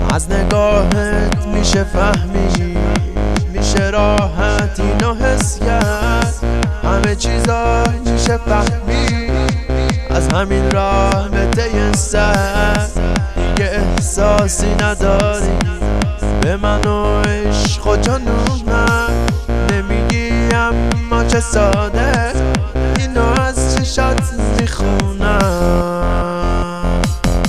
از نگاهت میشه فهمی، میشه راحت اینو حس کرد، همه چیزا میشه فهمی. از همین راه به طی سر دیگه احساسی نداری، به من و عشق و جنونم نمیگی اما چه ساده اینو از چشات میخونم.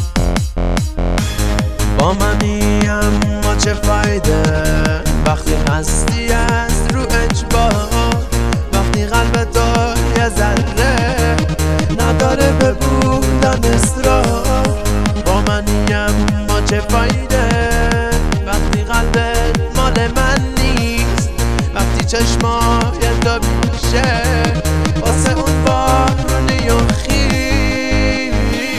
با منی اما چه فایده وقتی هستی از رو اجبار، وقتی قلب تو یه ذره نداره به بودن اصرار. با منی اما چه فایده وقتی قلبت مال من نیست، وقتی چشمای تو میشه واسه اون بارونی و خیز.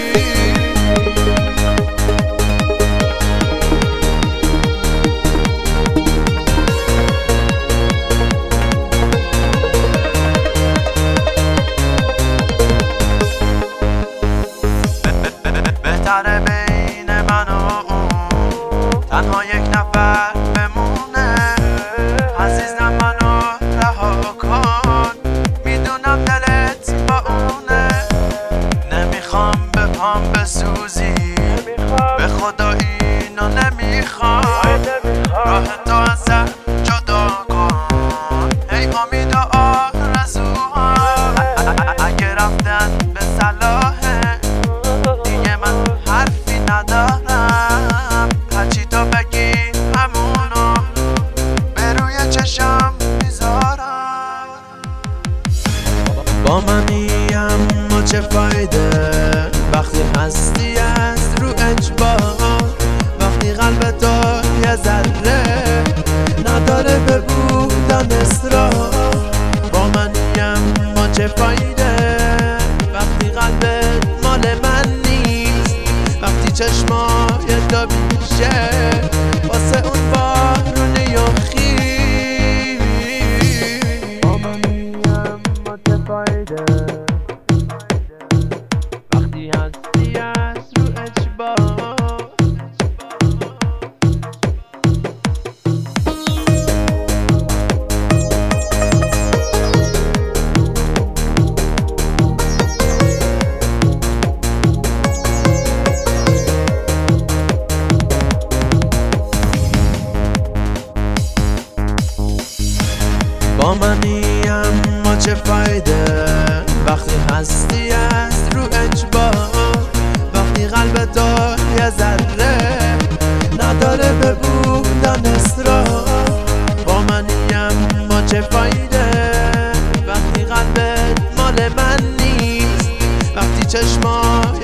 بهتره بین من و اون تنها یک نفر بمونه، عزیزم منو رها کن، میدونم دلت با اونه. نمیخوام به پام بسوزی، به خدا اینو نمیخوام، راه تو ازم جدا کن، ای امید و آرزوها. اگه رفتن به صلاحه دیگه من حرفی ندارم، هرچی تو بگی همونو به روی چشم میذارم. با منی اما چه فایده وقتی هستی از رو اجبار، وقتی قلب تو یه ذره نداره به بودن اصرار. با منی اما چه فایده وقتی قلبت مال من نیست، وقتی چشمای تو میشه واسه اون بارونی و خیز. با منی اما چه فایده وقتی هستی از رو اجبار. با منی اما چه فایده وقتی هستی از رو اجبار، وقتی قلب تو یه ذره نداره به بودن اصرار. با منی اما چه فایده وقتی قلبت مال من نیست، وقتی چشمای